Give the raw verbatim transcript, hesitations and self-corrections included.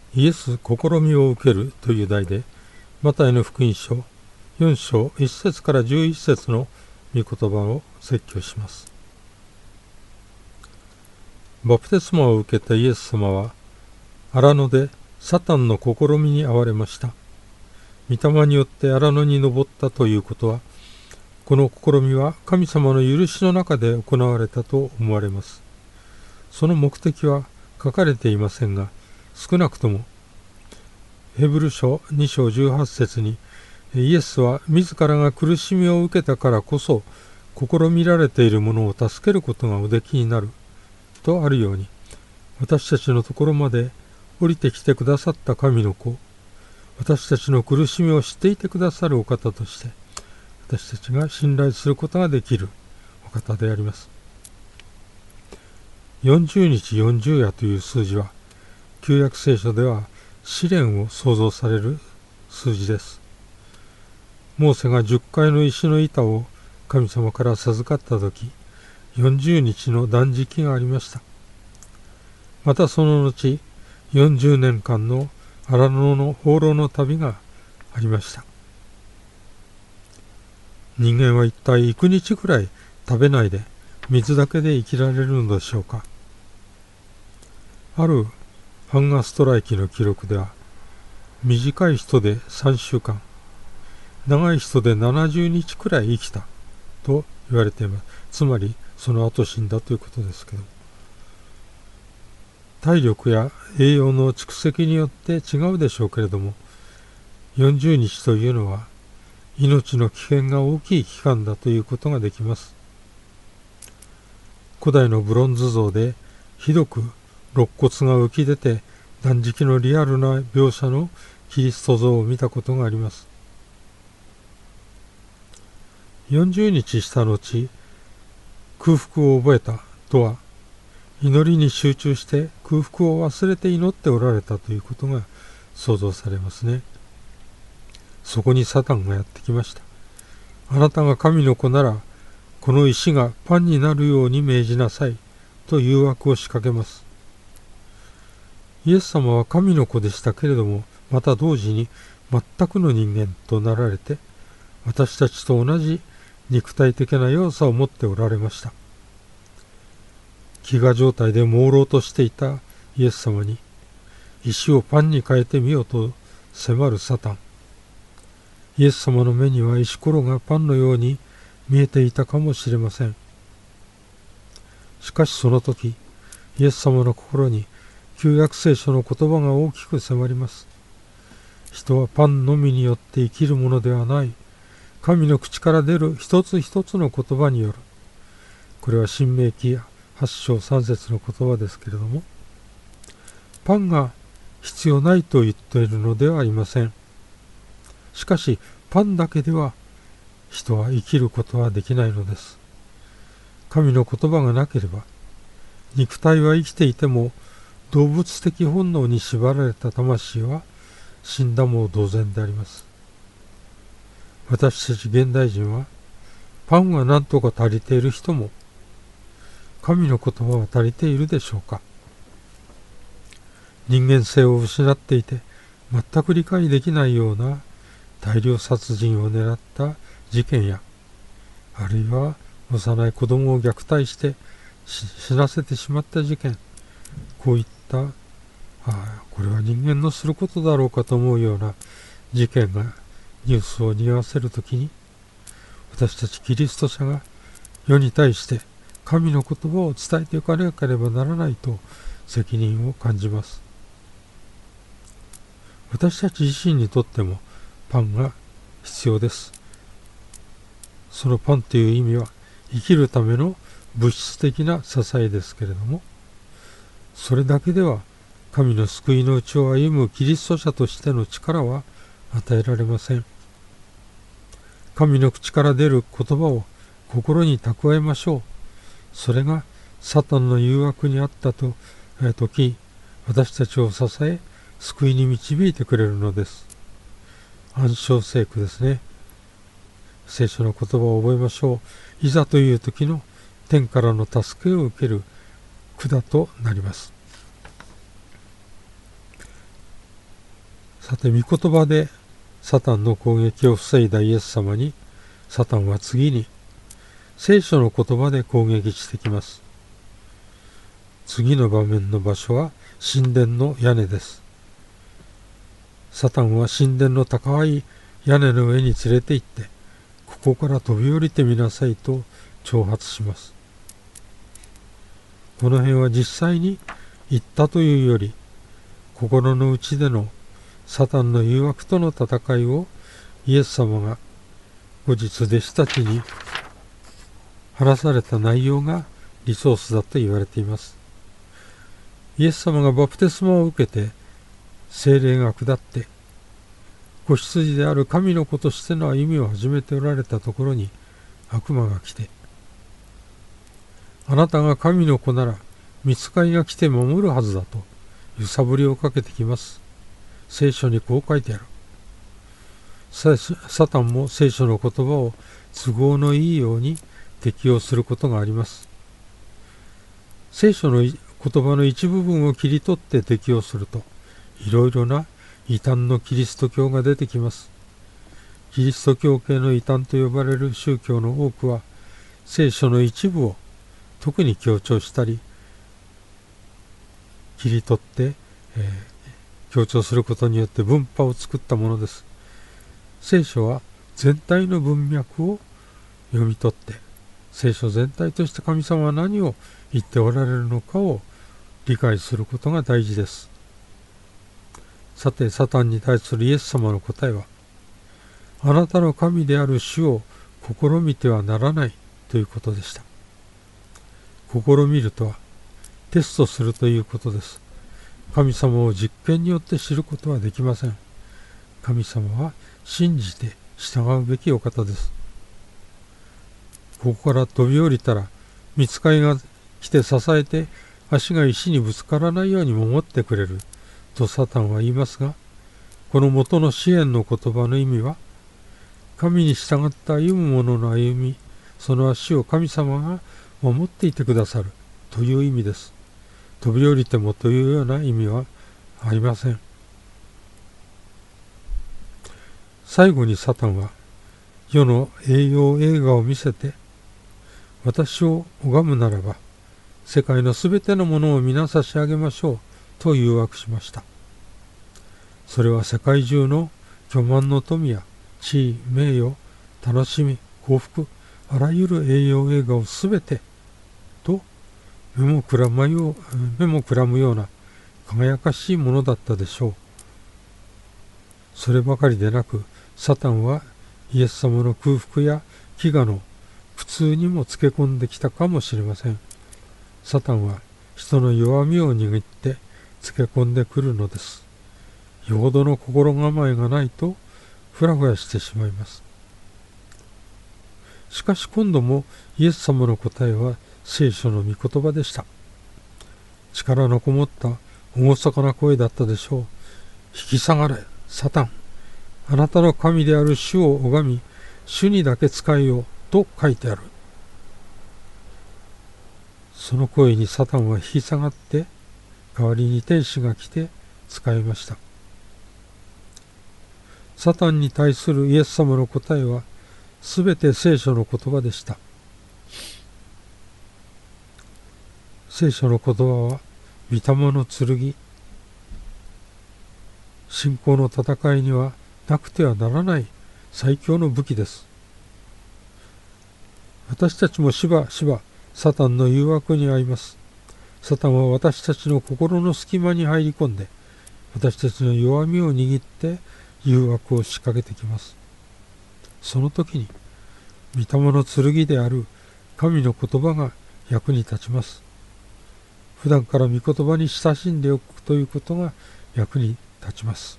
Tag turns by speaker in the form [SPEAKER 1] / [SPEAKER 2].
[SPEAKER 1] イエス試みを受けるという題で、マタイの福音書よん章いち節からじゅういち節の御言葉を説教します。バプテスマを受けたイエス様は、荒野でサタンの試みに遭われました。御霊によって荒野に登ったということは、この試みは神様の許しの中で行われたと思われます。その目的は書かれていませんが、少なくともヘブル書に章じゅうはち節に、イエスは自らが苦しみを受けたからこそ試みられている者を助けることがおできになるとあるように、私たちのところまで降りてきてくださった神の子、私たちの苦しみを知っていてくださるお方として、私たちが信頼することができるお方であります。よんじゅうにちよんじゅう夜という数字は、旧約聖書では試練を創造される数字です。モーセがじゅっかいの石の板を神様から授かったとき、よんじゅうにちの断食がありました。またその後、よんじゅうねんかんの荒野の放浪の旅がありました。人間は一体幾日くらい食べないで水だけで生きられるのでしょうか。あるハンガーストライキの記録では、短い人でさんしゅうかん、長い人でななじゅうにちくらい生きたと言われています。つまりその後死んだということですけど、体力や栄養の蓄積によって違うでしょうけれども、よんじゅうにちというのは命の危険が大きい期間だということができます。古代のブロンズ像でひどく肋骨が浮き出て断食のリアルな描写のキリスト像を見たことがあります。よんじゅうにちした後、空腹を覚えたとは、祈りに集中して空腹を忘れて祈っておられたということが想像されますね。そこにサタンがやってきました。あなたが神の子なら、この石がパンになるように命じなさいと誘惑を仕掛けます。イエス様は神の子でしたけれども、また同時に全くの人間となられて、私たちと同じ肉体的な弱さを持っておられました。飢餓状態で朦朧としていたイエス様に、石をパンに変えてみようと迫るサタン。イエス様の目には石ころがパンのように見えていたかもしれません。しかしその時、イエス様の心に旧約聖書の言葉が大きく迫ります。人はパンのみによって生きるものではない。神の口から出る一つ一つの言葉による。これは申命記やはち章さん節の言葉ですけれども、パンが必要ないと言っているのではありません。しかしパンだけでは人は生きることはできないのです。神の言葉がなければ、肉体は生きていても動物的本能に縛られた魂は死んだも同然であります。私たち現代人は、パンは何とか足りている人も、神の言葉は足りているでしょうか。人間性を失っていて、全く理解できないような大量殺人を狙った事件や、あるいは幼い子供を虐待して死なせてしまった事件、こういった、ああ、これは人間のすることだろうかと思うような事件がニュースを賑わせるときに、私たちキリスト者が世に対して神の言葉を伝えていかなければならないと責任を感じます。私たち自身にとってもパンが必要です。そのパンという意味は生きるための物質的な支えですけれども、それだけでは神の救いのうちを歩むキリスト者としての力は与えられません。神の口から出る言葉を心に蓄えましょう。それがサタンの誘惑にあったと時、私たちを支え、救いに導いてくれるのです。暗唱聖句ですね。聖書の言葉を覚えましょう。いざという時の天からの助けを受ける管となります。 さて、御言葉でサタンの攻撃を防いだイエス様に、サタンは次に聖書の言葉で攻撃してきます。次の場面の場所は神殿の屋根です。サタンは神殿の高い屋根の上に連れて行って、ここから飛び降りてみなさいと挑発します。この辺は実際に言ったというより、心の内でのサタンの誘惑との戦いをイエス様が後日弟子たちに話された内容がリソースだと言われています。イエス様がバプテスマを受けて聖霊が下って子羊である神の子としての歩みを始めておられたところに悪魔が来て、あなたが神の子なら御使いが来て守るはずだと揺さぶりをかけてきます。聖書にこう書いてある。サタンも聖書の言葉を都合のいいように適用することがあります。聖書の言葉の一部分を切り取って適用すると、いろいろな異端のキリスト教が出てきます。キリスト教系の異端と呼ばれる宗教の多くは、聖書の一部を特に強調したり、切り取って、えー強調することによって分派を作ったものです。聖書は全体の文脈を読み取って、聖書全体として神様は何を言っておられるのかを理解することが大事です。さて、サタンに対するイエス様の答えは、あなたの神である主を試みてはならないということでした。試みるとはテストするということです。神様を実験によって知ることはできません。神様は信じて従うべきお方です。ここから飛び降りたら、御使いが来て支えて足が石にぶつからないように守ってくれるとサタンは言いますが、この元の支援の言葉の意味は、神に従って歩む者の歩み、その足を神様が守っていてくださるという意味です。飛び降りてもというような意味はありません。最後にサタンは世の栄養映画を見せて、私を拝むならば世界のすべてのものを皆差し上げましょうと誘惑しました。それは世界中の巨万の富や地位、名誉、楽しみ、幸福、あらゆる栄養映画をすべてと目もくらむよう、目もくらむような輝かしいものだったでしょう。そればかりでなく、サタンはイエス様の空腹や飢餓の苦痛にもつけ込んできたかもしれません。サタンは人の弱みを握ってつけ込んでくるのです。よほどの心構えがないとふらふらしてしまいます。しかし今度もイエス様の答えは聖書の御言葉でした。力のこもった厳かな声だったでしょう。引き下がれ、サタン。あなたの神である主を拝み、主にだけ仕えようと書いてある。その声にサタンは引き下がって、代わりに天使が来て仕えました。サタンに対するイエス様の答えは、すべて聖書の言葉でした。聖書の言葉は御霊の剣、信仰の戦いにはなくてはならない最強の武器です。私たちもしばしばサタンの誘惑に遭います。サタンは私たちの心の隙間に入り込んで、私たちの弱みを握って誘惑を仕掛けてきます。その時に御霊の剣である神の言葉が役に立ちます。普段から御言葉に親しんでおくということが役に立ちます。